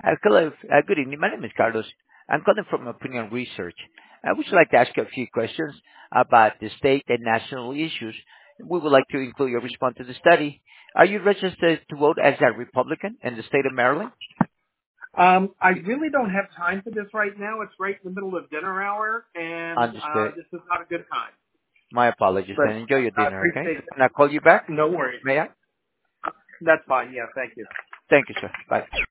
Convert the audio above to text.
Hello. Good evening. My name is Carlos. I'm calling from Opinion Research. I would like to ask you a few questions about the state and national issues. We would like to include your response to the study. Are you registered to vote as a Republican in the state of Maryland? I really don't have time for this right now. It's right in the middle of dinner hour, and Understood. this is not a good time. My apologies, But and enjoy your I dinner, okay? appreciate it. Can I call you back? No worries. May I? That's fine. Yeah, thank you. Thank you, sir. Bye.